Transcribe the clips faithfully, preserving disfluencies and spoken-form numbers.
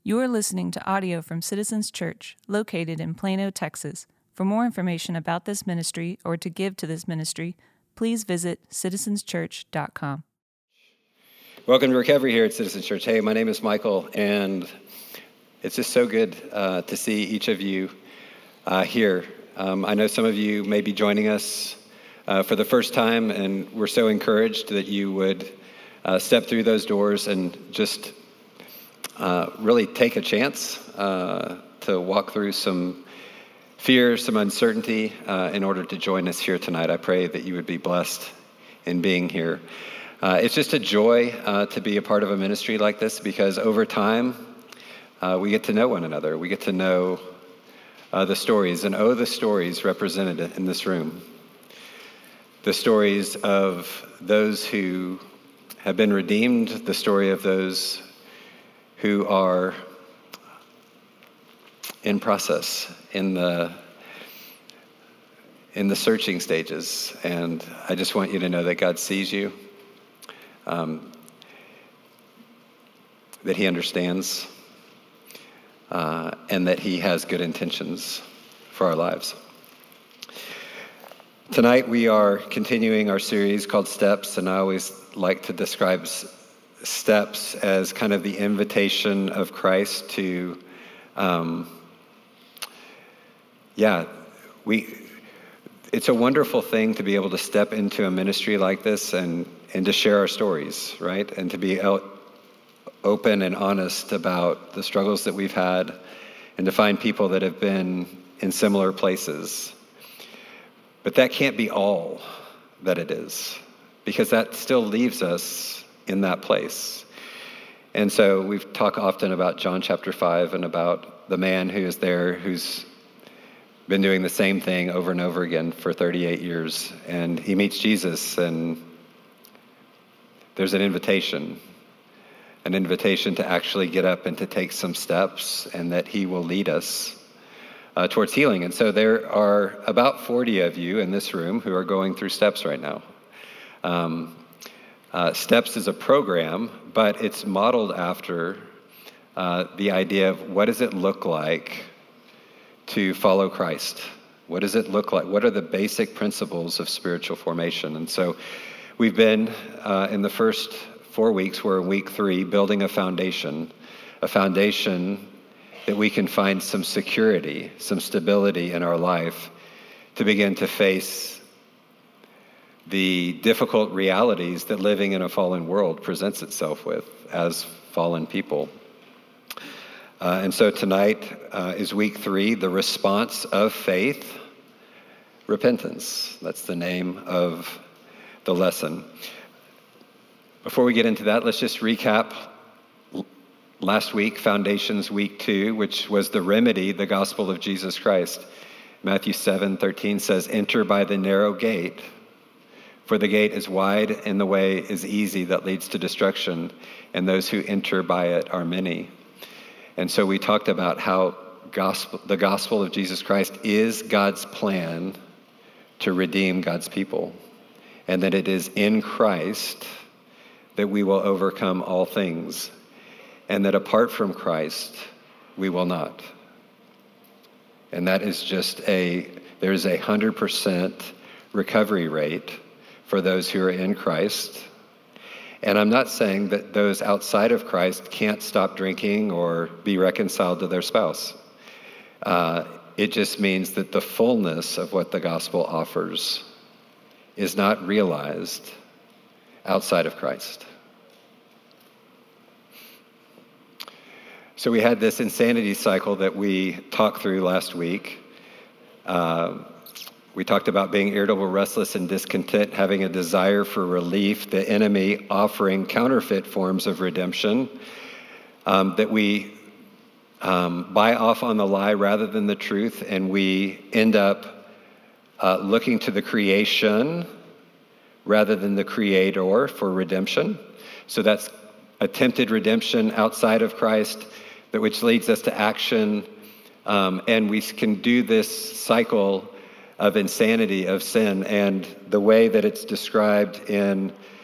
You are listening to audio from Citizens Church, located in Plano, Texas. For more information about this ministry or to give to this ministry, please visit citizens church dot com. Welcome to Recovery here at Citizens Church. Hey, my name is Michael, and it's just so good uh, to see each of you uh, here. Um, I know some of you may be joining us uh, for the first time, and we're so encouraged that you would uh, step through those doors and just uh, really take a chance uh, to walk through some fear, some uncertainty uh, in order to join us here tonight. I pray that you would be blessed in being here. Uh, it's just a joy uh, to be a part of a ministry like this, because over time uh, we get to know one another. We get to know uh, the stories, and oh, the stories represented in this room. The stories of those who have been redeemed, the story of those who are in process, in the in the searching stages. And I just want you to know that God sees you, um, that He understands, uh, and that He has good intentions for our lives. Tonight we are continuing our series called Steps, and I always like to describe s- steps as kind of the invitation of Christ to, um, yeah, we. It's a wonderful thing to be able to step into a ministry like this and, and to share our stories, right? And to be out, open and honest about the struggles that we've had, and to find people that have been in similar places. But that can't be all that it is, because that still leaves us in that place. And so we've talked often about John chapter five and about the man who is there who's been doing the same thing over and over again for thirty-eight years. And he meets Jesus, and there's an invitation, an invitation to actually get up and to take some steps, and that he will lead us uh, towards healing. And so there are about forty of you in this room who are going through Steps right now. Um, uh, Steps is a program, but it's modeled after uh, the idea of what does it look like to follow Christ? What does it look like? What are the basic principles of spiritual formation? And so we've been uh, in the first four weeks, we're in week three, building a foundation, a foundation that we can find some security, some stability in our life to begin to face the difficult realities that living in a fallen world presents itself with as fallen people. Uh, and so tonight uh, is week three, the response of faith, repentance. That's the name of the lesson. Before we get into that, let's just recap last week, Foundations week two, which was the remedy, the gospel of Jesus Christ. Matthew seven thirteen says, "Enter by the narrow gate, for the gate is wide and the way is easy that leads to destruction, and those who enter by it are many." And so we talked about how gospel, the gospel of Jesus Christ is God's plan to redeem God's people, and that it is in Christ that we will overcome all things, and that apart from Christ, we will not. And that is just a, there's a one hundred percent recovery rate for those who are in Christ. And I'm not saying that those outside of Christ can't stop drinking or be reconciled to their spouse. Uh, it just means that the fullness of what the gospel offers is not realized outside of Christ. So we had this insanity cycle that we talked through last week. Uh, We talked about being irritable, restless, and discontent, having a desire for relief, the enemy offering counterfeit forms of redemption, um, that we um, buy off on the lie rather than the truth, and we end up uh, looking to the creation rather than the creator for redemption. So that's attempted redemption outside of Christ, that which leads us to action, um, and we can do this cycle of insanity, of sin. And the way that it's described in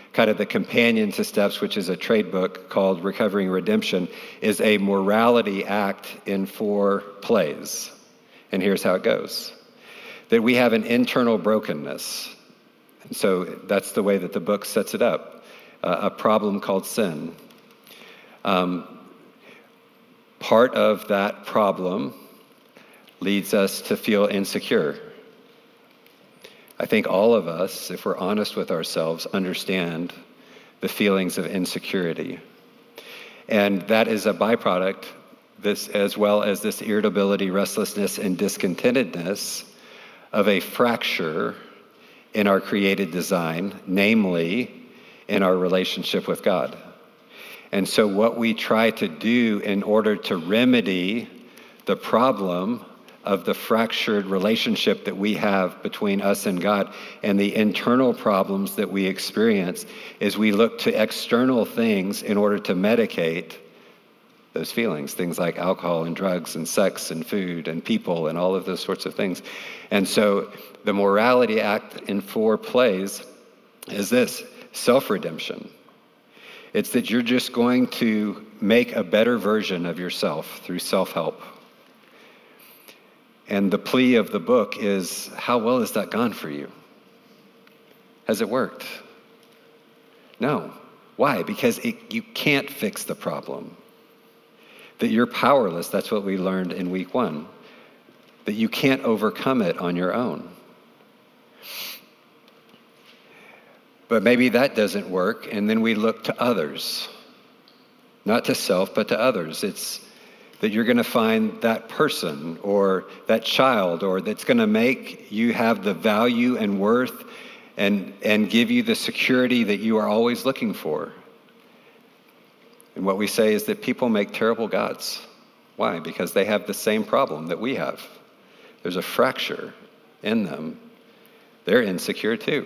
kind of the companion to Steps, which is a trade book called Recovering Redemption, is a morality act in four plays. And here's how it goes. That we have an internal brokenness. And so that's the way that the book sets it up. Uh, a problem called sin. Um, part of that problem leads us to feel insecure. I think all of us, if we're honest with ourselves, understand the feelings of insecurity. And that is a byproduct, this, as well as this irritability, restlessness, and discontentedness of a fracture in our created design, namely in our relationship with God. And so what we try to do in order to remedy the problem of the fractured relationship that we have between us and God and the internal problems that we experience is we look to external things in order to medicate those feelings, things like alcohol and drugs and sex and food and people and all of those sorts of things. And so the morality act in four plays is this: self-redemption. It's that you're just going to make a better version of yourself through self-help. And the plea of the book is, how well has that gone for you? Has it worked? No. Why? Because it, you can't fix the problem. That you're powerless, that's what we learned in week one. That you can't overcome it on your own. But maybe that doesn't work, and then we look to others. Not to self, but to others. It's that you're going to find that person or that child or that's going to make you have the value and worth and, and give you the security that you are always looking for. And what we say is that people make terrible gods. Why? Because they have the same problem that we have. There's a fracture in them. They're insecure too.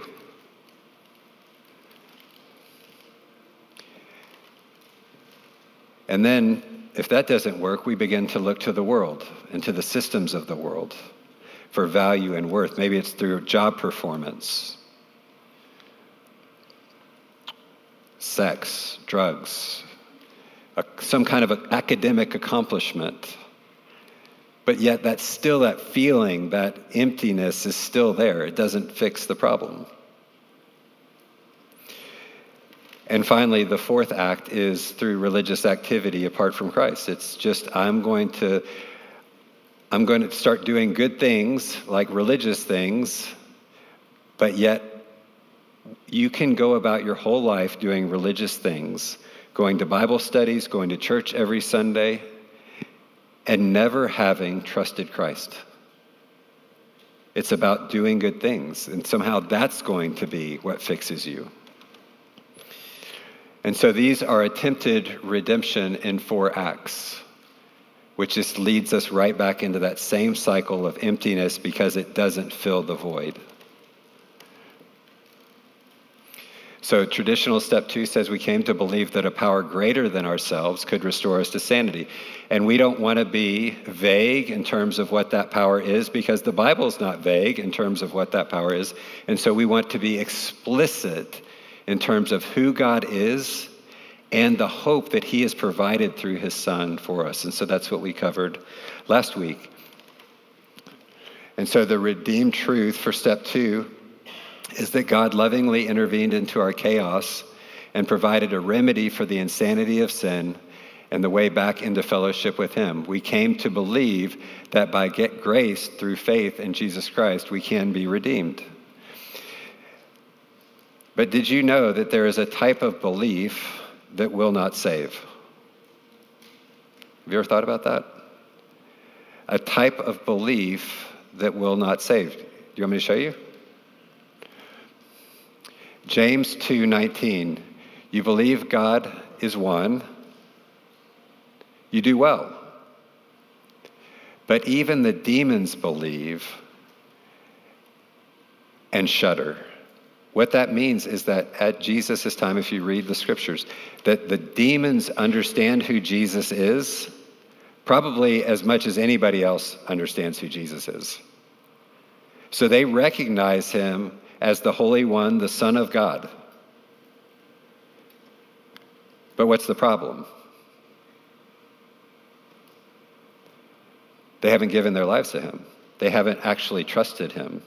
And then, if that doesn't work, we begin to look to the world and to the systems of the world for value and worth. Maybe it's through job performance, sex, drugs, a, some kind of a academic accomplishment. But yet that's still that feeling, that emptiness is still there. It doesn't fix the problem. And finally, the fourth act is through religious activity apart from Christ. It's just, I'm going to, I'm going to start doing good things, like religious things, but yet you can go about your whole life doing religious things, going to Bible studies, going to church every Sunday, and never having trusted Christ. It's about doing good things, and somehow that's going to be what fixes you. And so these are attempted redemption in four acts, which just leads us right back into that same cycle of emptiness because it doesn't fill the void. So traditional step two says we came to believe that a power greater than ourselves could restore us to sanity. And we don't want to be vague in terms of what that power is because the Bible's not vague in terms of what that power is. And so we want to be explicit in terms of who God is and the hope that he has provided through his Son for us. And so that's what we covered last week. And so the redeemed truth for step two is that God lovingly intervened into our chaos and provided a remedy for the insanity of sin and the way back into fellowship with him. We came to believe that by get grace through faith in Jesus Christ, we can be redeemed. But did you know that there is a type of belief that will not save? Have you ever thought about that? A type of belief that will not save. Do you want me to show you? James two nineteen. You believe God is one. You do well. But even the demons believe and shudder. What that means is that at Jesus' time, if you read the scriptures, that the demons understand who Jesus is, probably as much as anybody else understands who Jesus is. So they recognize him as the Holy One, the Son of God. But what's the problem? They haven't given their lives to him. They haven't actually trusted him.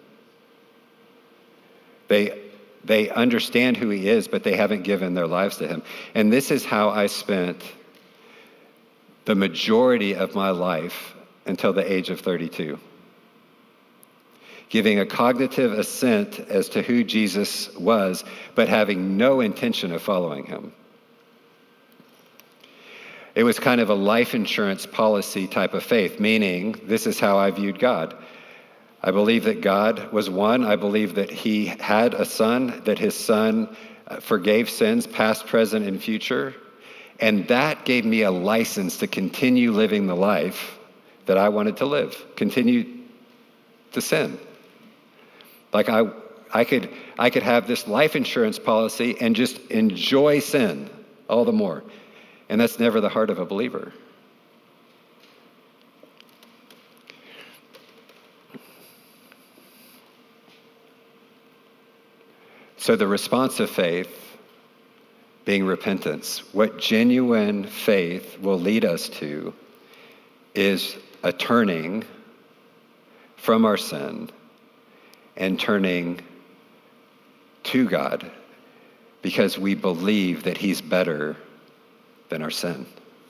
They, they understand who he is, but they haven't given their lives to him. And this is how I spent the majority of my life until the age of thirty-two. Giving a cognitive assent as to who Jesus was, but having no intention of following him. It was kind of a life insurance policy type of faith, meaning this is how I viewed God. I believe that God was one. I believe that he had a son, that his son forgave sins, past, present, and future. And that gave me a license to continue living the life that I wanted to live, continue to sin. Like I, I could, I could have this life insurance policy and just enjoy sin all the more. And that's never the heart of a believer. So the response of faith being repentance, what genuine faith will lead us to is a turning from our sin and turning to God because we believe that he's better than our sin.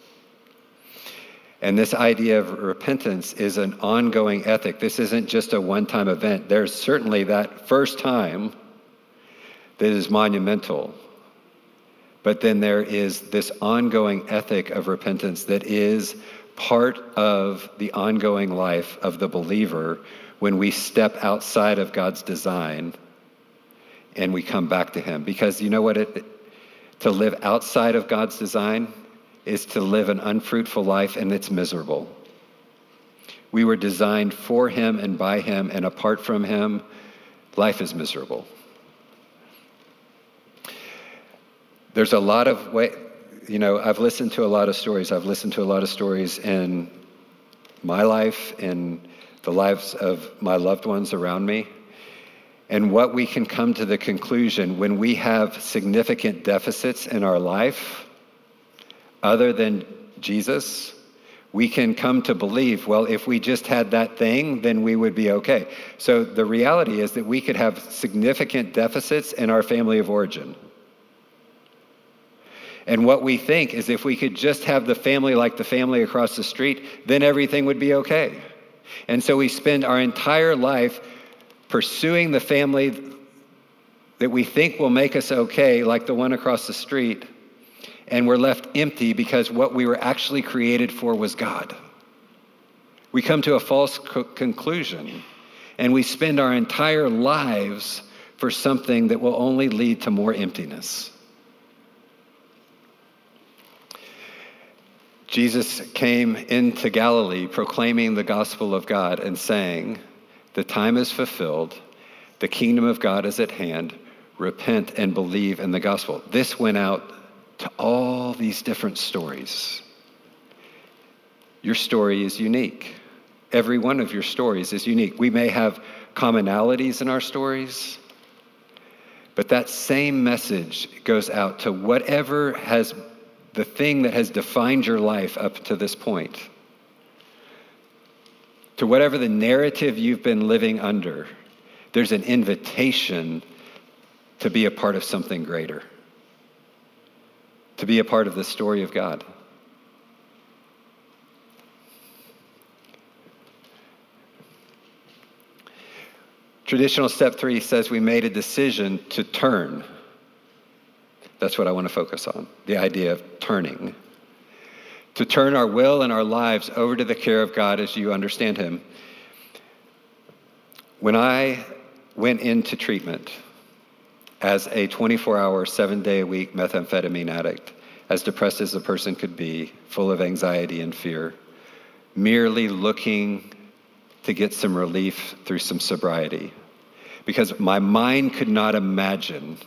And this idea of repentance is an ongoing ethic. This isn't just a one-time event. There's certainly that first time that is monumental. But then there is this ongoing ethic of repentance that is part of the ongoing life of the believer when we step outside of God's design and we come back to him. Because you know what? It, to live outside of God's design is to live an unfruitful life, and it's miserable. We were designed for him and by him, and apart from him, life is miserable. There's a lot of way, you know, I've listened to a lot of stories. I've listened to a lot of stories in my life, in the lives of my loved ones around me. And what we can come to the conclusion when we have significant deficits in our life, other than Jesus, we can come to believe, well, if we just had that thing, then we would be okay. So the reality is that we could have significant deficits in our family of origin. And what we think is if we could just have the family like the family across the street, then everything would be okay. And so we spend our entire life pursuing the family that we think will make us okay, like the one across the street, and we're left empty because what we were actually created for was God. We come to a false co- conclusion, and we spend our entire lives for something that will only lead to more emptiness. Jesus came into Galilee proclaiming the gospel of God and saying, the time is fulfilled, the kingdom of God is at hand, repent and believe in the gospel. This went out to all these different stories. Your story is unique. Every one of your stories is unique. We may have commonalities in our stories, but that same message goes out to whatever has the thing that has defined your life up to this point. To whatever the narrative you've been living under, there's an invitation to be a part of something greater, to be a part of the story of God. Traditional step three says we made a decision to turn. That's what I want to focus on, the idea of turning. To turn our will and our lives over to the care of God as you understand him. When I went into treatment as a twenty-four hour, seven day a week methamphetamine addict, as depressed as a person could be, full of anxiety and fear, merely looking to get some relief through some sobriety, because my mind could not imagine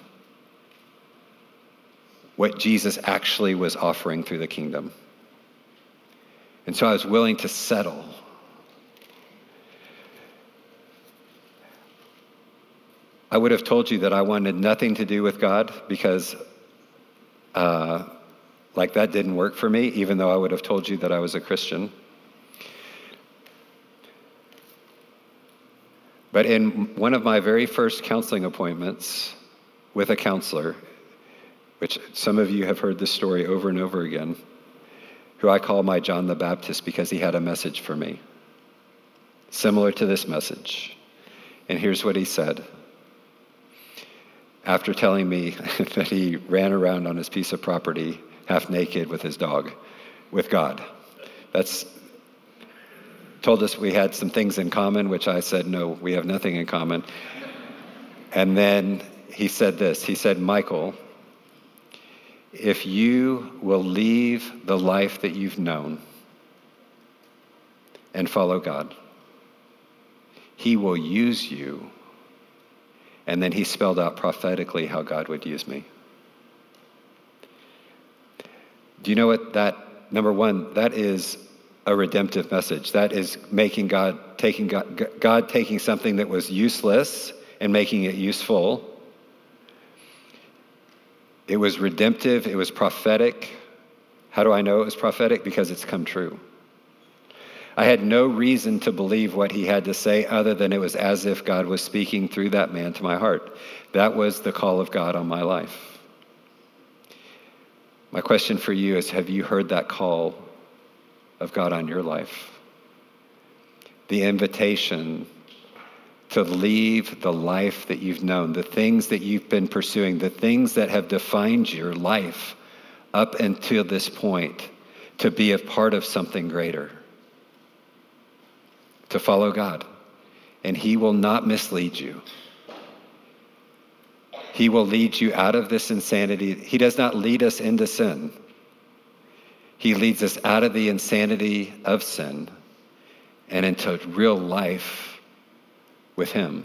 what Jesus actually was offering through the kingdom. And so I was willing to settle. I would have told you that I wanted nothing to do with God because uh, like that didn't work for me, even though I would have told you that I was a Christian. But in one of my very first counseling appointments with a counselor, which some of you have heard this story over and over again, who I call my John the Baptist because he had a message for me, similar to this message. And here's what he said. After telling me that he ran around on his piece of property, half naked with his dog, with God. That's told us we had some things in common, which I said, no, we have nothing in common. And then he said this, he said, Michael, if you will leave the life that you've known and follow God, he will use you. And then he spelled out prophetically how God would use me. Do you know what that, number one, that is a redemptive message. That is making God, taking God, God taking something that was useless and making it useful. It was redemptive, it was prophetic. How do I know it was prophetic? Because it's come true. I had no reason to believe what he had to say other than it was as if God was speaking through that man to my heart. That was the call of God on my life. My question for you is, have you heard that call of God on your life? The invitation to leave the life that you've known, the things that you've been pursuing, the things that have defined your life up until this point, to be a part of something greater, to follow God. And he will not mislead you. He will lead you out of this insanity. He does not lead us into sin. He leads us out of the insanity of sin and into real life with him.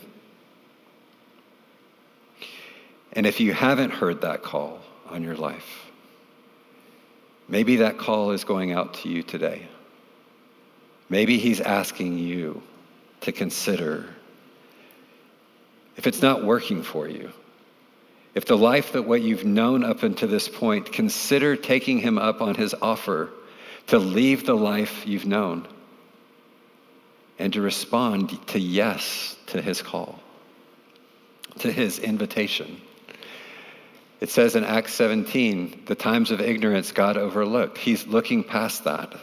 And if you haven't heard that call on your life, maybe that call is going out to you today. Maybe he's asking you to consider, if it's not working for you, if the life that what you've known up until this point, consider taking him up on his offer to leave the life you've known and to respond to yes to his call, to his invitation. It says in Acts seventeen, the times of ignorance God overlooked. He's looking past that.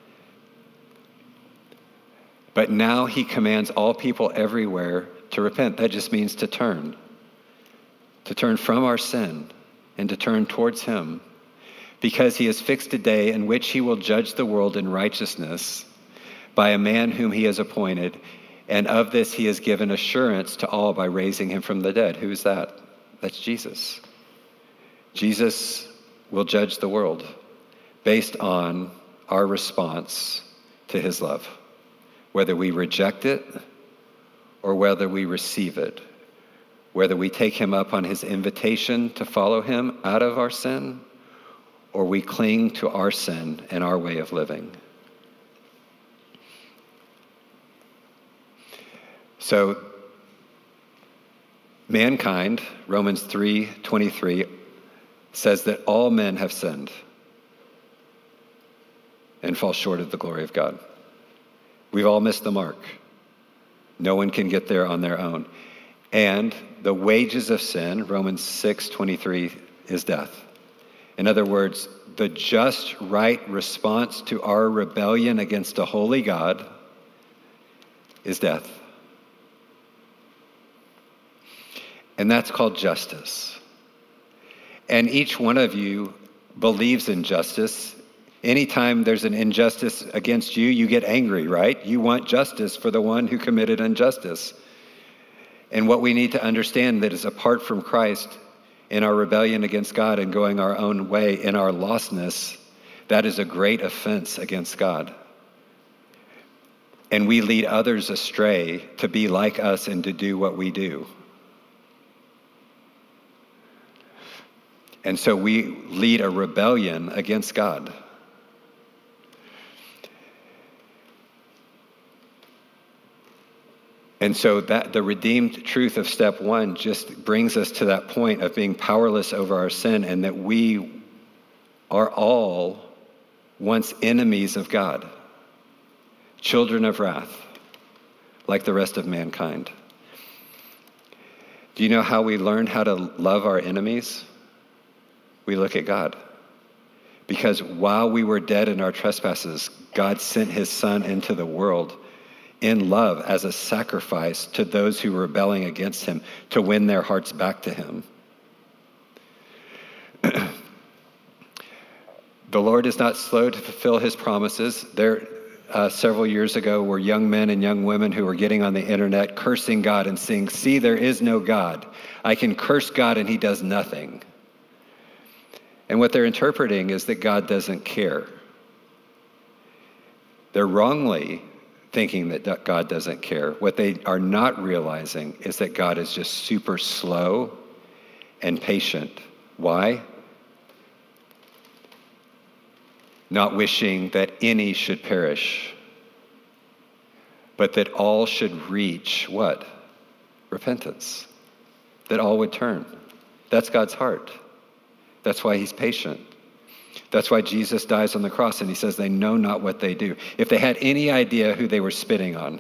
But now he commands all people everywhere to repent. That just means to turn. To turn from our sin and to turn towards him, because he has fixed a day in which he will judge the world in righteousness by a man whom he has appointed, and of this he has given assurance to all by raising him from the dead. Who is that? That's Jesus. Jesus will judge the world based on our response to his love, whether we reject it or whether we receive it. Whether we take him up on his invitation to follow him out of our sin, or we cling to our sin and our way of living. So, mankind, Romans three twenty-three, says that all men have sinned and fall short of the glory of God. We've all missed the mark. No one can get there on their own. And the wages of sin, Romans six twenty-three, is death. In other words, the just right response to our rebellion against a holy God is death. And that's called justice. And each one of you believes in justice. Anytime there's an injustice against you, you get angry, right? You want justice for the one who committed injustice. And what we need to understand that is apart from Christ, in our rebellion against God and going our own way, in our lostness, that is a great offense against God. And we lead others astray to be like us and to do what we do. And so we lead a rebellion against God. And so that the redeemed truth of step one just brings us to that point of being powerless over our sin, and that we are all once enemies of God, children of wrath, like the rest of mankind. Do you know how we learn how to love our enemies? We look at God. Because while we were dead in our trespasses, God sent his Son into the world in love as a sacrifice to those who were rebelling against him, to win their hearts back to him. The Lord is not slow to fulfill his promises. There, uh, several years ago, were young men and young women who were getting on the internet cursing God and saying, "See, there is no God. I can curse God and he does nothing." And what they're interpreting is that God doesn't care. They're wrongly thinking that God doesn't care. What they are not realizing is that God is just super slow and patient. Why? Not wishing that any should perish, but that all should reach what? Repentance. That all would turn. That's God's heart. That's why he's patient. That's why Jesus dies on the cross and he says they know not what they do. If they had any idea who they were spitting on.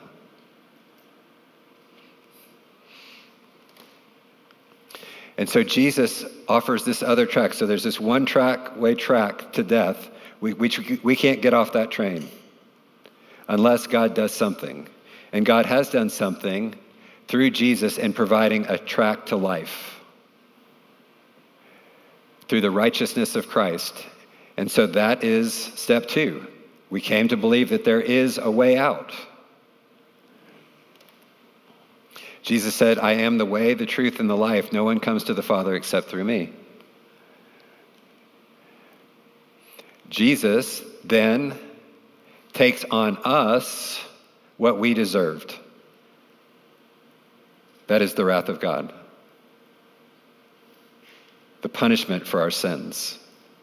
And so Jesus offers this other track. So there's this one track way track to death. We, we, we can't get off that train unless God does something. And God has done something through Jesus in providing a track to life through the righteousness of Christ. And so that is step two. We came to believe that there is a way out. Jesus said, "I am the way, the truth, and the life. No one comes to the Father except through me." Jesus then takes on us what we deserved. That is the wrath of God. The punishment for our sins.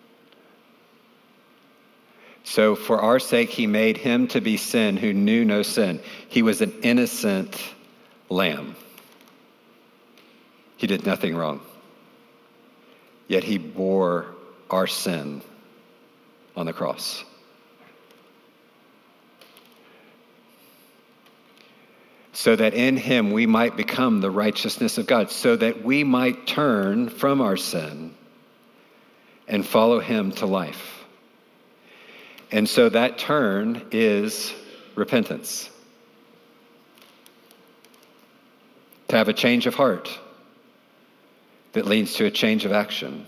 So for our sake, he made him to be sin who knew no sin. He was an innocent lamb. He did nothing wrong. Yet he bore our sin on the cross. So that in him we might become the righteousness of God, so that we might turn from our sin and follow him to life. And so that turn is repentance. To have a change of heart that leads to a change of action.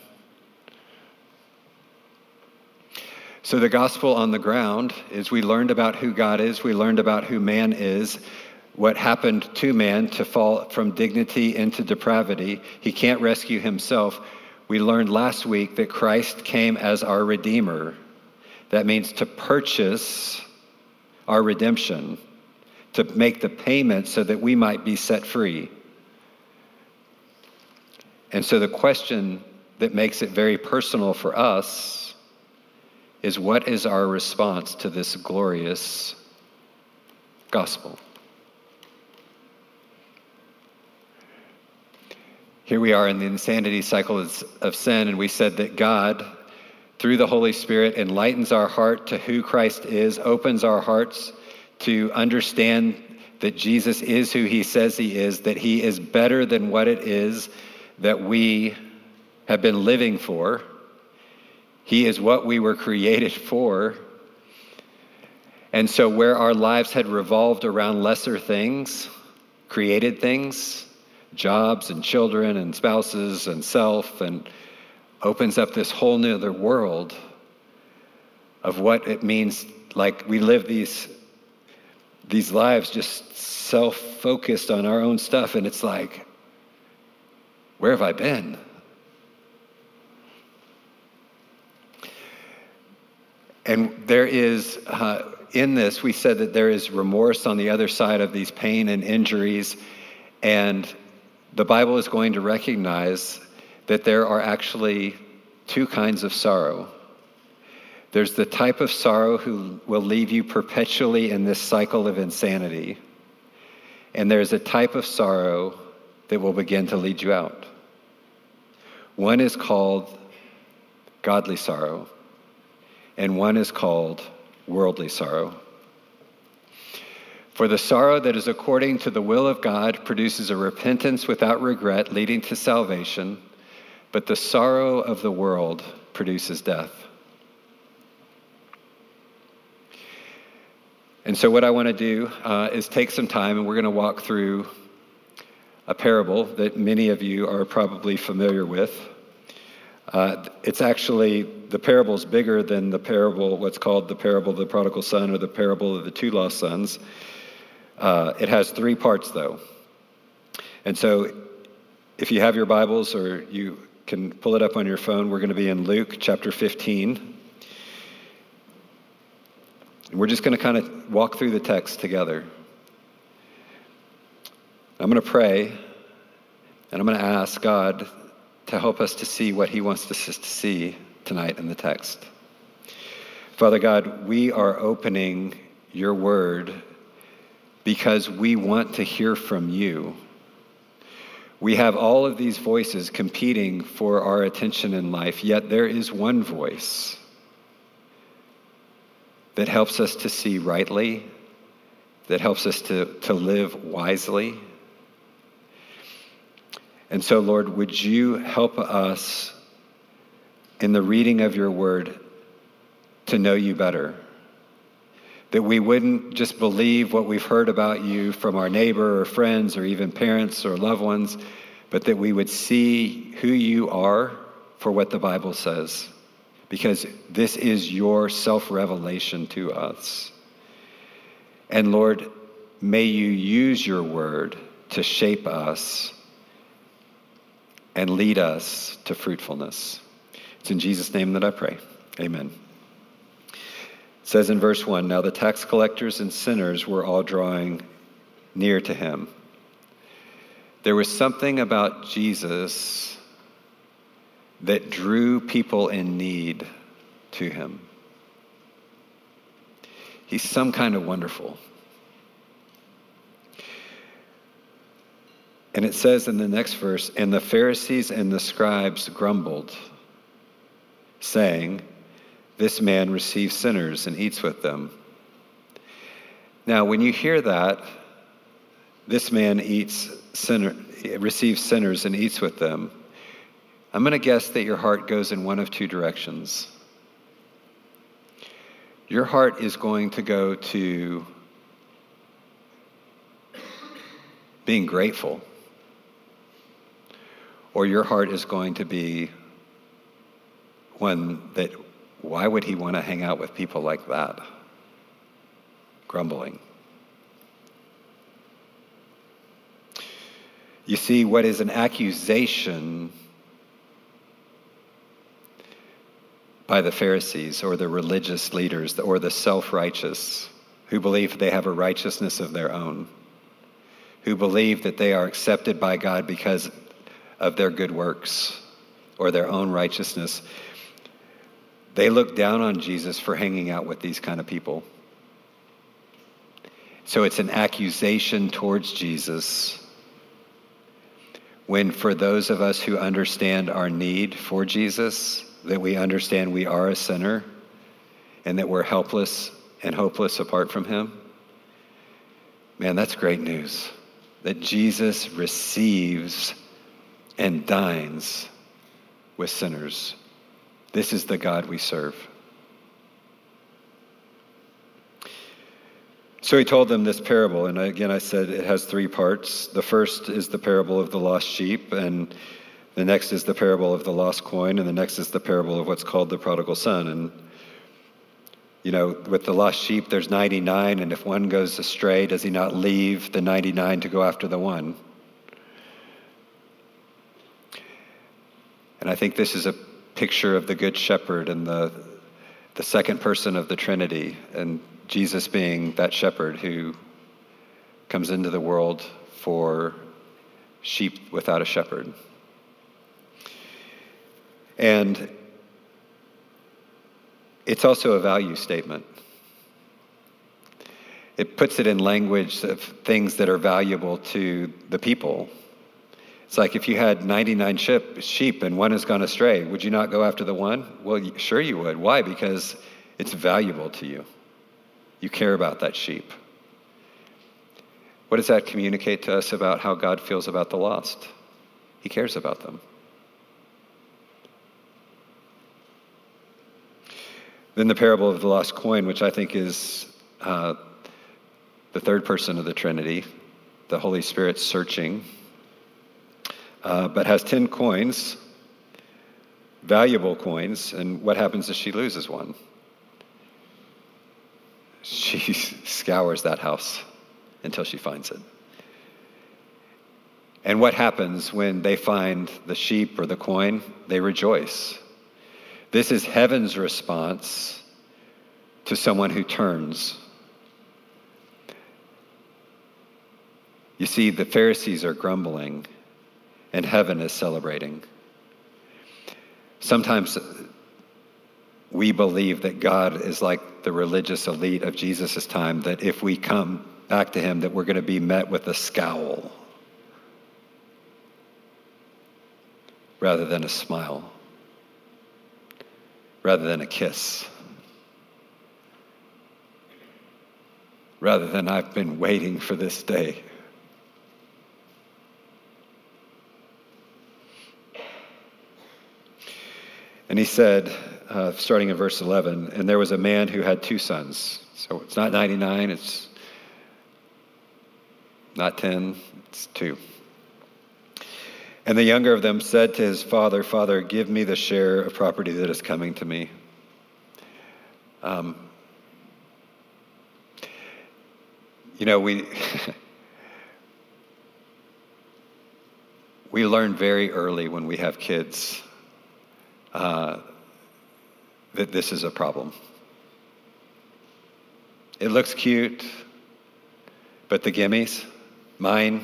So the gospel on the ground is we learned about who God is, we learned about who man is, what happened to man to fall from dignity into depravity. He can't rescue himself. We learned last week that Christ came as our Redeemer. That means to purchase our redemption, to make the payment so that we might be set free. And so the question that makes it very personal for us is, what is our response to this glorious gospel? Here we are in the insanity cycle of sin, and we said that God, through the Holy Spirit, enlightens our heart to who Christ is, opens our hearts to understand that Jesus is who he says he is, that he is better than what it is that we have been living for. He is what we were created for. And so where our lives had revolved around lesser things, created things, jobs and children and spouses and self, and opens up this whole new other world of what it means. Like we live these, these lives just self-focused on our own stuff. And it's like, where have I been? And there is, uh, in this, we said that there is remorse on the other side of these pain and injuries. And the Bible is going to recognize that there are actually two kinds of sorrow. There's the type of sorrow who will leave you perpetually in this cycle of insanity. And there's a type of sorrow that will begin to lead you out. One is called godly sorrow. and one is called worldly sorrow. For the sorrow that is according to the will of God produces a repentance without regret, leading to salvation, but the sorrow of the world produces death. And so what I want to do uh, is take some time, and we're going to walk through a parable that many of you are probably familiar with. Uh, it's actually, the parable's bigger than the parable, what's called the parable of the prodigal son or the parable of the two lost sons. Uh, it has three parts, though. And so if you have your Bibles or you can pull it up on your phone, we're going to be in Luke chapter fifteen. And we're just going to kind of walk through the text together. I'm going to pray, and I'm going to ask God to help us to see what he wants us to see tonight in the text. Father God, we are opening your word because we want to hear from you. We have all of these voices competing for our attention in life, yet there is one voice that helps us to see rightly, that helps us to, to live wisely. And so, Lord, would you help us in the reading of your word to know you better? That we wouldn't just believe what we've heard about you from our neighbor or friends or even parents or loved ones, but that we would see who you are for what the Bible says, because this is your self-revelation to us. And Lord, may you use your word to shape us and lead us to fruitfulness. It's in Jesus' name that I pray. Amen. It says in verse one, now the tax collectors and sinners were all drawing near to him. There was something about Jesus that drew people in need to him. He's some kind of wonderful. And it says in the next verse, and the Pharisees and the scribes grumbled, saying, this man receives sinners and eats with them. Now, when you hear that, this man eats sinner, receives sinners and eats with them, I'm going to guess that your heart goes in one of two directions. Your heart is going to go to being grateful, or your heart is going to be one that, why would he want to hang out with people like that? Grumbling. You see, what is an accusation by the Pharisees or the religious leaders or the self-righteous who believe they have a righteousness of their own, who believe that they are accepted by God because of their good works or their own righteousness. They look down on Jesus for hanging out with these kind of people. So it's an accusation towards Jesus, when for those of us who understand our need for Jesus, that we understand we are a sinner and that we're helpless and hopeless apart from him, man, that's great news. That Jesus receives and dines with sinners. This is the God we serve. So he told them this parable, and again I said it has three parts. The first is the parable of the lost sheep, and the next is the parable of the lost coin, and the next is the parable of what's called the prodigal son. And you know, with the lost sheep, there's ninety-nine, and if one goes astray, does he not leave the ninety-nine to go after the one? And I think this is a picture of the Good Shepherd and the the second person of the Trinity, and Jesus being that shepherd who comes into the world for sheep without a shepherd. And it's also a value statement. It puts it in language of things that are valuable to the people. It's like if you had ninety-nine sheep and one has gone astray, would you not go after the one? Well, sure you would. Why? Because It's valuable to you. You care about that sheep. What does that communicate to us about how God feels about the lost? He cares about them. Then the parable of the lost coin, which I think is uh, the third person of the Trinity, the Holy Spirit searching, uh, but has ten coins, valuable coins, and what happens if she loses one? She scours that house until she finds it. And what happens when they find the sheep or the coin? They rejoice. This is heaven's response to someone who turns. You see, the Pharisees are grumbling, and heaven is celebrating. Sometimes we believe that God is like the religious elite of Jesus' time, that if we come back to him, that we're going to be met with a scowl rather than a smile, rather than a kiss, rather than I've been waiting for this day. And he said, uh, starting in verse eleven, and there was a man who had two sons. So it's not ninety-nine, it's not ten, it's two. And the younger of them said to his father, Father, give me the share of property that is coming to me. Um, you know, we we learn very early when we have kids uh, that this is a problem. It looks cute, but the gimmies, mine.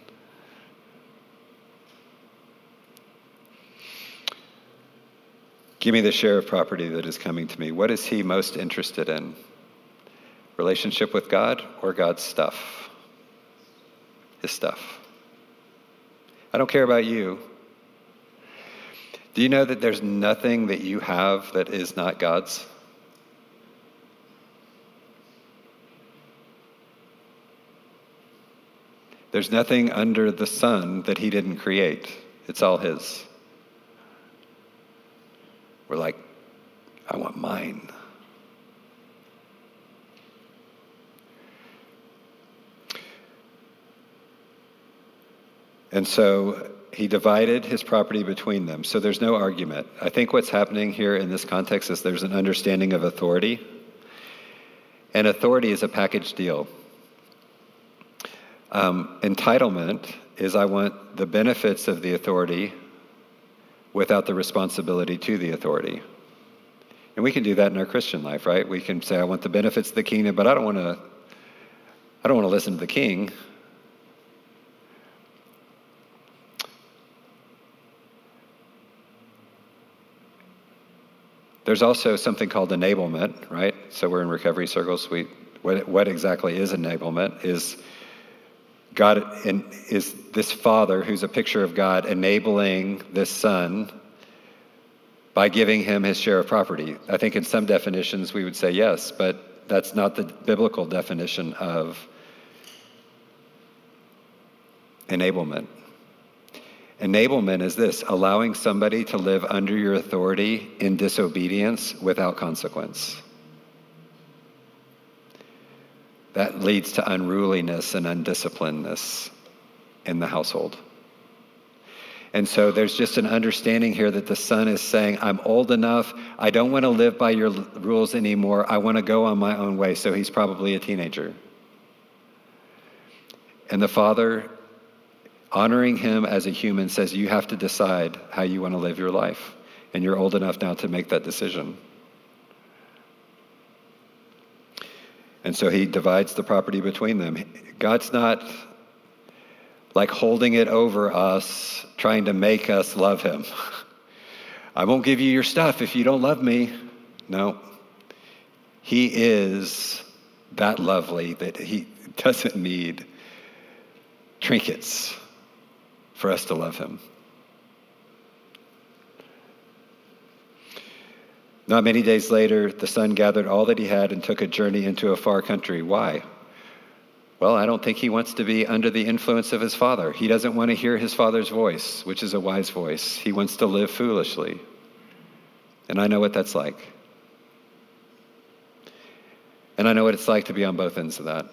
Give me the share of property that is coming to me. What is he most interested in? Relationship with God or God's stuff? His stuff. I don't care about you. Do you know that there's nothing that you have that is not God's? There's nothing under the sun that he didn't create. It's all his. We're like, I want mine. And so he divided his property between them. So there's no argument. I think what's happening here in this context is there's an understanding of authority. And authority is a package deal. Um, entitlement is I want the benefits of the authority without the responsibility to the authority. And we can do that in our Christian life, right? We can say, I want the benefits of the kingdom, but I don't want to I don't want to listen to the king. There's also something called enablement, right? So we're in recovery circles. We what, what exactly is enablement? Is God in, is this father who's a picture of God enabling this son by giving him his share of property? I think in some definitions we would say yes, but that's not the biblical definition of enablement. Enablement is this: allowing somebody to live under your authority in disobedience without consequence. That leads to unruliness and undisciplinedness in the household. And so there's just an understanding here that the son is saying, I'm old enough, I don't want to live by your rules anymore, I want to go on my own way. So he's probably a teenager. And the father, honoring him as a human, says, you have to decide how you want to live your life. And you're old enough now to make that decision. And so he divides the property between them. God's not like holding it over us, trying to make us love him. I won't give you your stuff if you don't love me. No. He is that lovely that he doesn't need trinkets for us to love him. Not many days later, the son gathered all that he had and took a journey into a far country. Why? Well, I don't think he wants to be under the influence of his father. He doesn't want to hear his father's voice, which is a wise voice. He wants to live foolishly. And I know what that's like. And I know what it's like to be on both ends of that.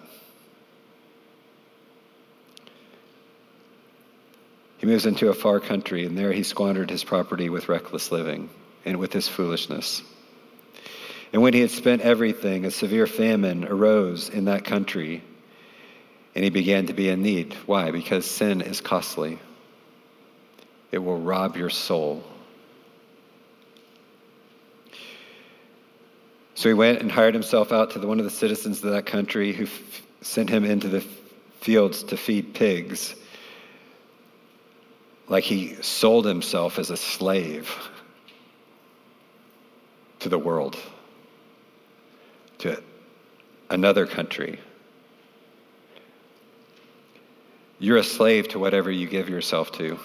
He moves into a far country, and there he squandered his property with reckless living and with his foolishness. And when he had spent everything, a severe famine arose in that country, and he began to be in need. Why? Because sin is costly. It will rob your soul. So he went and hired himself out to the, one of the citizens of that country, who f- sent him into the fields to feed pigs. Like he sold himself as a slave to the world, to another country. You're a slave to whatever you give yourself to.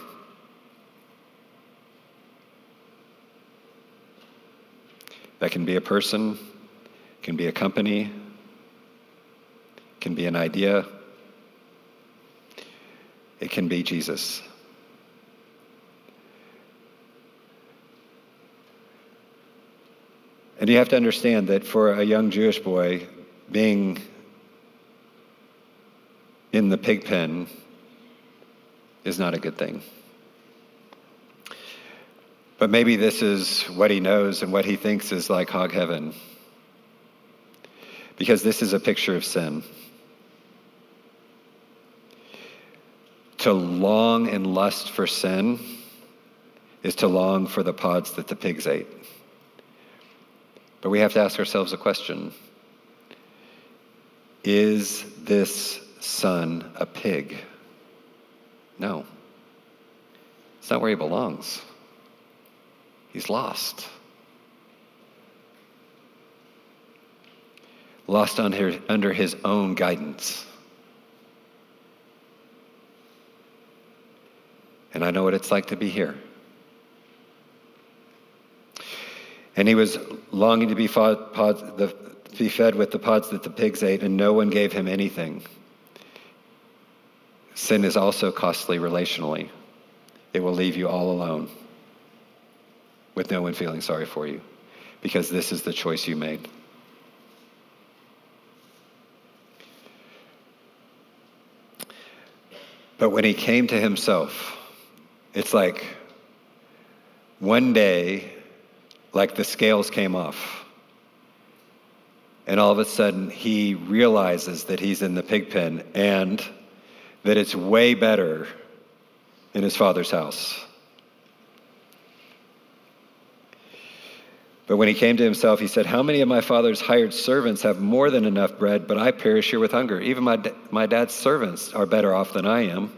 That can be a person, can be a company, can be an idea. It can be Jesus. And you have to understand that for a young Jewish boy, being in the pig pen is not a good thing. But maybe this is what he knows and what he thinks is like hog heaven. Because this is a picture of sin. To long and lust for sin is to long for the pods that the pigs ate. But we have to ask ourselves a question. Is this son a pig? No. It's not where he belongs. He's lost. Lost under, under his own guidance. And I know what it's like to be here. And he was longing to be, fod, pods, the, be fed with the pods that the pigs ate, and no one gave him anything. Sin is also costly relationally. It will leave you all alone, with no one feeling sorry for you, because this is the choice you made. But when he came to himself, it's like one day, like the scales came off. And all of a sudden, he realizes that he's in the pig pen and that it's way better in his father's house. But when he came to himself, he said, "How many of my father's hired servants have more than enough bread, but I perish here with hunger? Even my, my dad's servants are better off than I am.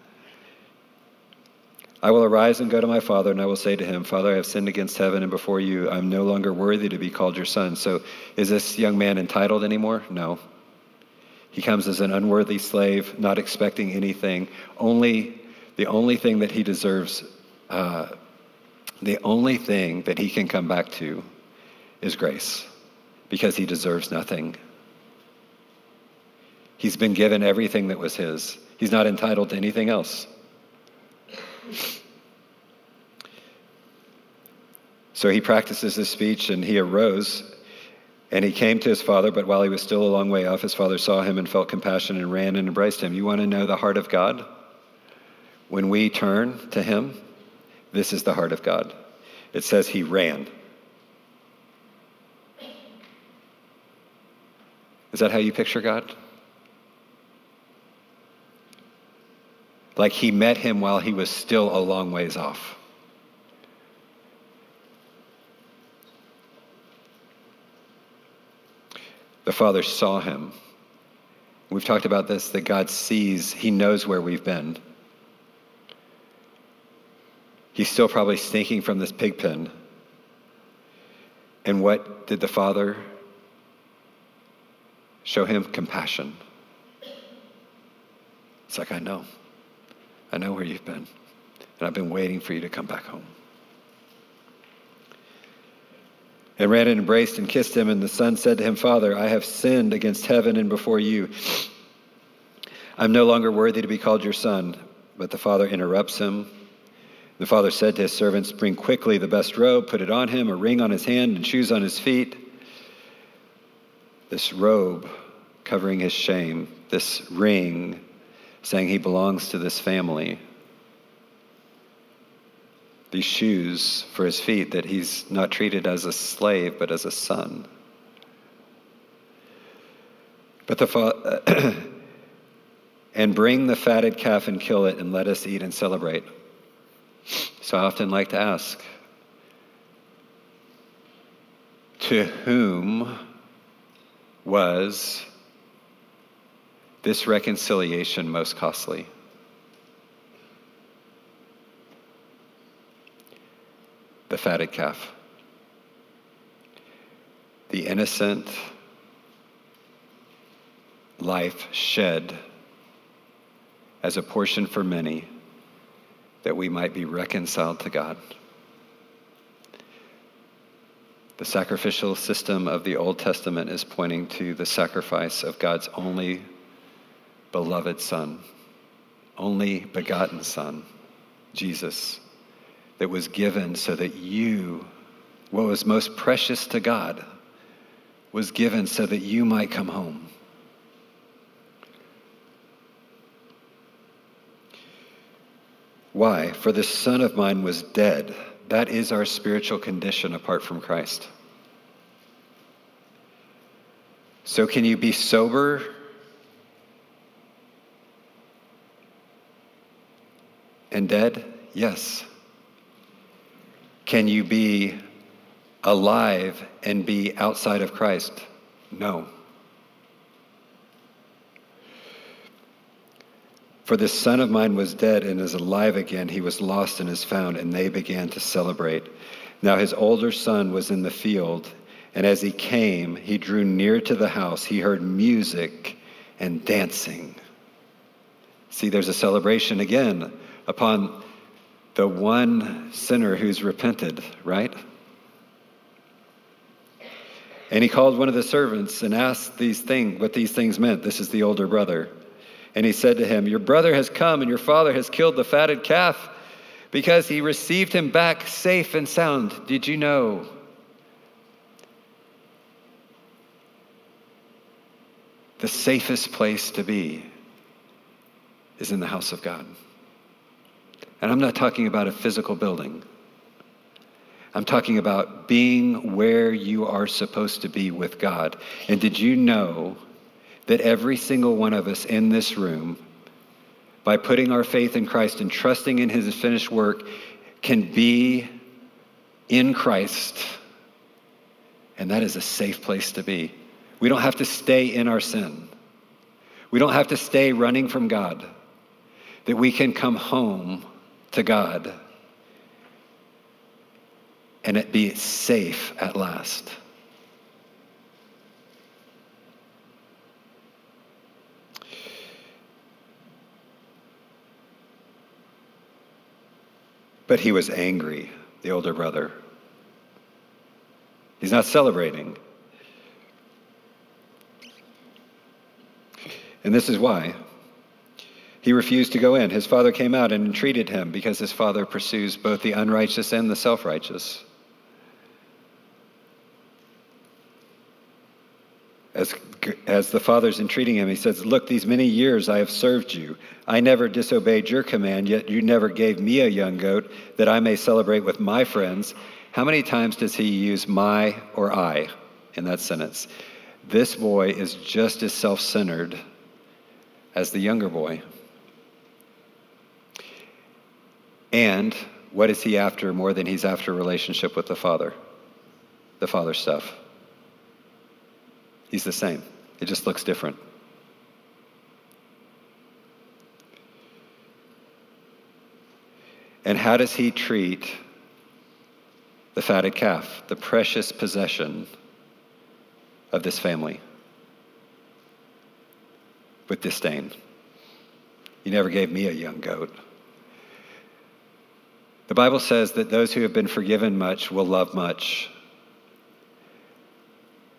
I will arise and go to my father, and I will say to him, 'Father, I have sinned against heaven and before you. I'm no longer worthy to be called your son.'" So is this young man entitled anymore? No. He comes as an unworthy slave, not expecting anything. Only the only thing that he deserves, uh, the only thing that he can come back to is grace, because he deserves nothing. He's been given everything that was his. He's not entitled to anything else. So he practices this speech, and he arose, and he came to his father, but while he was still a long way off, his father saw him and felt compassion and ran and embraced him. You want to know the heart of God? When we turn to him, this is the heart of God. It says he ran. Is that how you picture God? Like he met him while he was still a long ways off. The Father saw him. We've talked about this, that God sees, he knows where we've been. He's still probably stinking from this pig pen. And what did the Father show him? Compassion. It's like, I know. I know where you've been. And I've been waiting for you to come back home. and ran and embraced and kissed him. And the son said to him, Father, I have sinned against heaven and before you. I'm no longer worthy to be called your son. But the father interrupts him. The father said to his servants, bring quickly the best robe, put it on him, a ring on his hand, and shoes on his feet. This robe covering his shame, this ring saying he belongs to this family. These shoes for his feet, that he's not treated as a slave, but as a son. But the fa- and bring the fatted calf and kill it, and let us eat and celebrate. So I often like to ask, to whom was this reconciliation most costly? The fatted calf. The innocent life shed as a portion for many, that we might be reconciled to God. The sacrificial system of the Old Testament is pointing to the sacrifice of God's only beloved Son, only begotten Son, Jesus, that was given so that you, what was most precious to God, was given so that you might come home. Why? For this son of mine was dead. That is our spiritual condition apart from Christ. So can you be sober and dead? Yes. Can you be alive and be outside of Christ? No. For this son of mine was dead and is alive again. He was lost and is found, and they began to celebrate. Now his older son was in the field, and as he came, he drew near to the house. He heard music and dancing. See, there's a celebration again upon the one sinner who's repented, right? And he called one of the servants and asked these things, what these things meant. This is the older brother. And he said to him, your brother has come, and your father has killed the fatted calf, because he received him back safe and sound. Did you know? The safest place to be is in the house of God. And I'm not talking about a physical building. I'm talking about being where you are supposed to be with God. And did you know that every single one of us in this room, by putting our faith in Christ and trusting in his finished work, can be in Christ, and that is a safe place to be. We don't have to stay in our sin. We don't have to stay running from God, that we can come home to God and it be safe at last. But he was angry, the older brother. He's not celebrating. And this is why. He refused to go in. His father came out and entreated him, because his father pursues both the unrighteous and the self-righteous. As, as the father's entreating him, he says, look, these many years I have served you. I never disobeyed your command, yet you never gave me a young goat that I may celebrate with my friends. How many times does he use my or I in that sentence? This boy is just as self-centered as the younger boy. And what is he after more than he's after a relationship with the father? The father stuff. He's the same. It just looks different. And how does he treat the fatted calf, the precious possession of this family? With disdain. You never gave me a young goat. The Bible says that those who have been forgiven much will love much.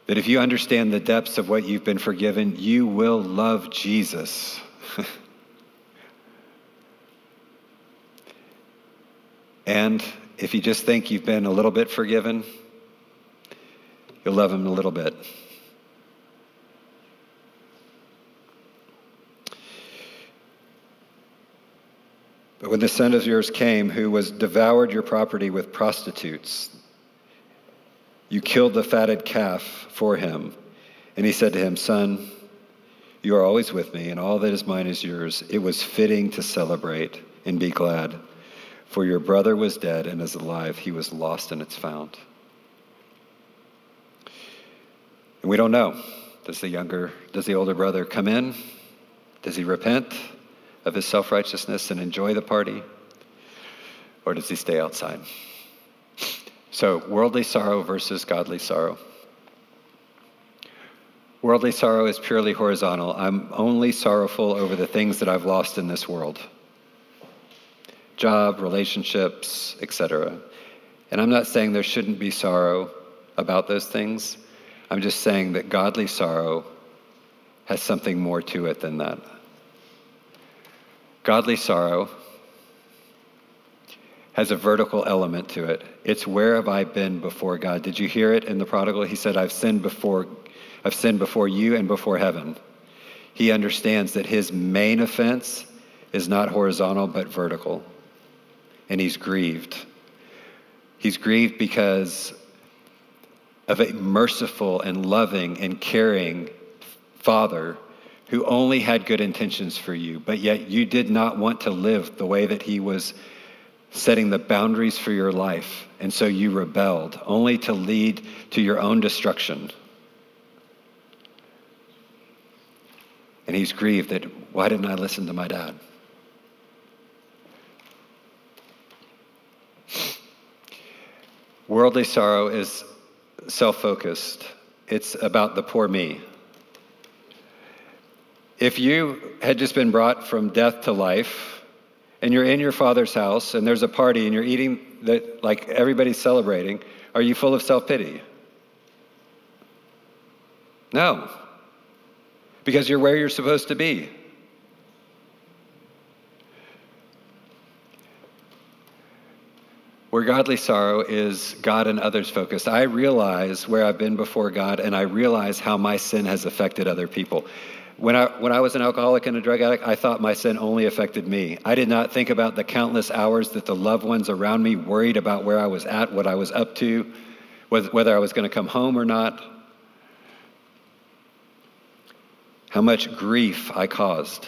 that if you understand the depths of what you've been forgiven, you will love Jesus. And if you just think you've been a little bit forgiven, you'll love him a little bit. But when the son of yours came, who was devoured your property with prostitutes, you killed the fatted calf for him. And he said to him, son, you are always with me, and all that is mine is yours. It was fitting to celebrate and be glad. For your brother was dead and is alive. He was lost and it's found. And we don't know. Does the younger, does the older brother come in? Does he repent of his self-righteousness and enjoy the party? Or does he stay outside? So, worldly sorrow versus godly sorrow. Worldly sorrow is purely horizontal. I'm only sorrowful over the things that I've lost in this world. Job, relationships, et cetera. And I'm not saying there shouldn't be sorrow about those things. I'm just saying that godly sorrow has something more to it than that. Godly sorrow has a vertical element to it. It's where have I been before God? Did you hear it in the prodigal? He said, I've sinned before, I've sinned before you and before heaven. He understands that his main offense is not horizontal, but vertical. And he's grieved. He's grieved because of a merciful and loving and caring Father who only had good intentions for you, but yet you did not want to live the way that he was setting the boundaries for your life. And so you rebelled, only to lead to your own destruction. And he's grieved that, why didn't I listen to my dad? Worldly sorrow is self-focused. It's about the poor me. If you had just been brought from death to life, and you're in your Father's house, and there's a party, and you're eating that like everybody's celebrating, are you full of self-pity? No, because you're where you're supposed to be. Where godly sorrow is God and others focused. I realize where I've been before God, and I realize how my sin has affected other people. When I when I was an alcoholic and a drug addict, I thought my sin only affected me. I did not think about the countless hours that the loved ones around me worried about where I was at, what I was up to, whether I was going to come home or not. How much grief I caused.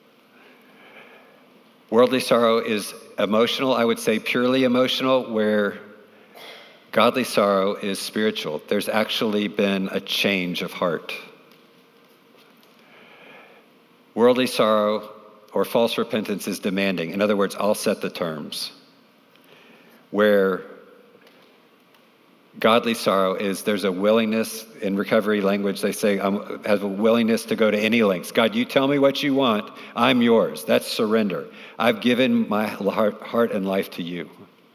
Worldly sorrow is emotional, I would say purely emotional, where godly sorrow is spiritual. There's actually been a change of heart. Worldly sorrow or false repentance is demanding. In other words, I'll set the terms. Where godly sorrow is there's a willingness, in recovery language, they say, I have a willingness to go to any lengths. God, you tell me what you want, I'm yours. That's surrender. I've given my heart, heart and life to you.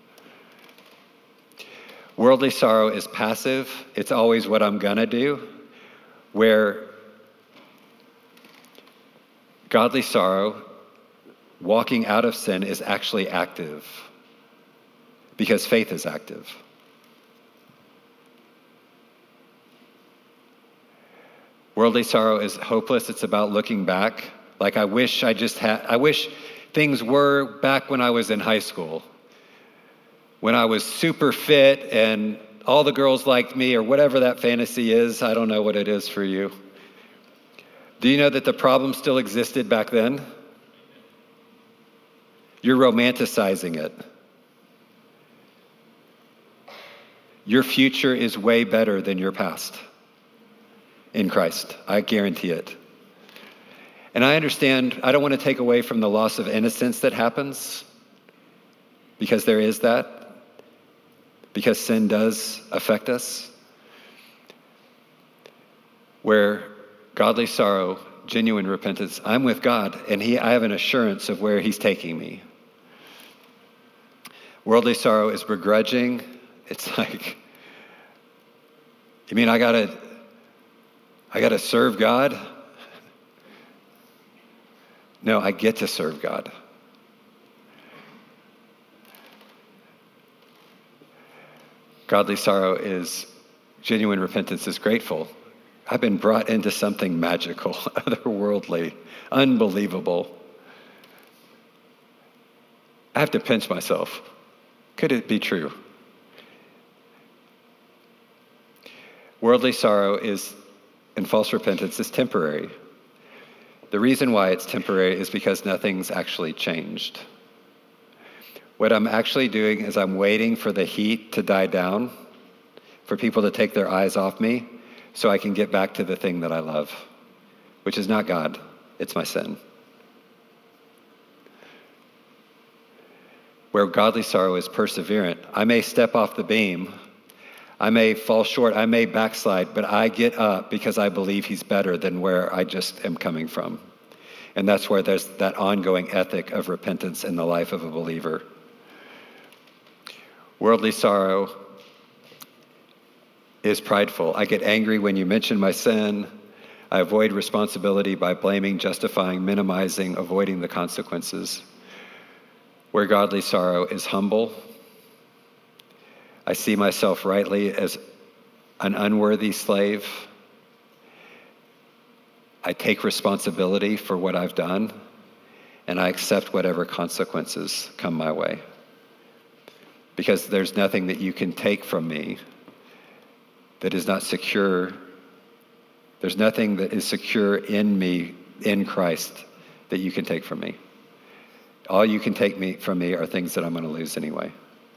Worldly sorrow is passive. It's always what I'm gonna do. Where godly sorrow, walking out of sin, is actually active because faith is active. Worldly sorrow is hopeless. It's about looking back. Like, I wish I just had, I wish things were back when I was in high school, when I was super fit and all the girls liked me, or whatever that fantasy is. I don't know what it is for you. Do you know that the problem still existed back then? You're romanticizing it. Your future is way better than your past in Christ. I guarantee it. And I understand, I don't want to take away from the loss of innocence that happens, because there is that, because sin does affect us. Where godly sorrow, genuine repentance, I'm with God, and he, I have an assurance of where he's taking me. Worldly sorrow is begrudging. It's like, you mean I gotta I got to serve God. No, I get to serve God. Godly sorrow is, genuine repentance is grateful. I've been brought into something magical, otherworldly, unbelievable. I have to pinch myself. Could it be true? Worldly sorrow is, and false repentance is temporary. The reason why it's temporary is because nothing's actually changed. What I'm actually doing is I'm waiting for the heat to die down, for people to take their eyes off me, so I can get back to the thing that I love, which is not God, it's my sin. Where godly sorrow is perseverant, I may step off the beam, I may fall short, I may backslide, but I get up because I believe he's better than where I just am coming from. And that's where there's that ongoing ethic of repentance in the life of a believer. Worldly sorrow is prideful. I get angry when you mention my sin. I avoid responsibility by blaming, justifying, minimizing, avoiding the consequences. Where godly sorrow is humble, I see myself rightly as an unworthy slave. I take responsibility for what I've done, and I accept whatever consequences come my way. Because there's nothing that you can take from me that is not secure. There's nothing that is secure in me, in Christ, that you can take from me. All you can take me from me are things that I'm going to lose anyway.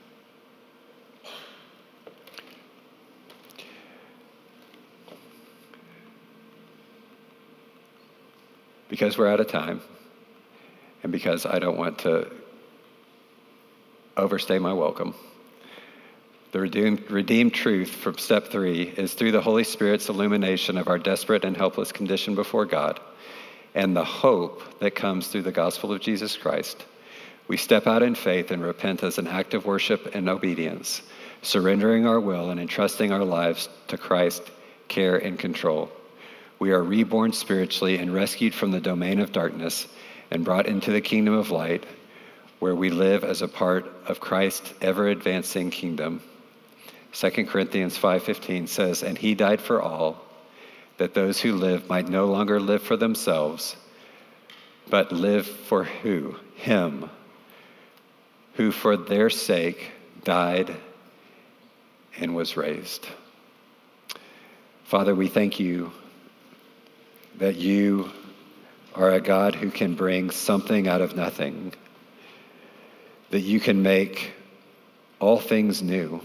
Because we're out of time, and because I don't want to overstay my welcome, the redeemed, redeemed truth from step three is through the Holy Spirit's illumination of our desperate and helpless condition before God, and the hope that comes through the gospel of Jesus Christ, we step out in faith and repent as an act of worship and obedience, surrendering our will and entrusting our lives to Christ, care and control. We are reborn spiritually and rescued from the domain of darkness and brought into the kingdom of light, where we live as a part of Christ's ever-advancing kingdom. Second Corinthians five fifteen says, "And he died for all, that those who live might no longer live for themselves, but live for who? Him, who for their sake died and was raised." Father, we thank you that you are a God who can bring something out of nothing, that you can make all things new,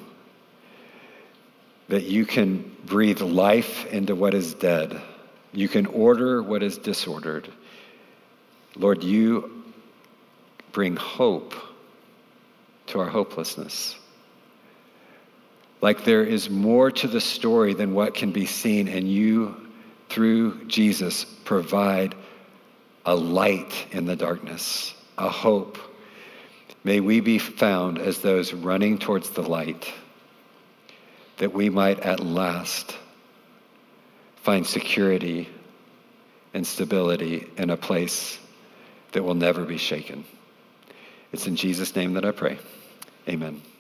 that you can breathe life into what is dead. You can order what is disordered. Lord, you bring hope to our hopelessness. Like there is more to the story than what can be seen, and you, through Jesus, provide a light in the darkness, a hope. May we be found as those running towards the light, that we might at last find security and stability in a place that will never be shaken. It's in Jesus' name that I pray. Amen.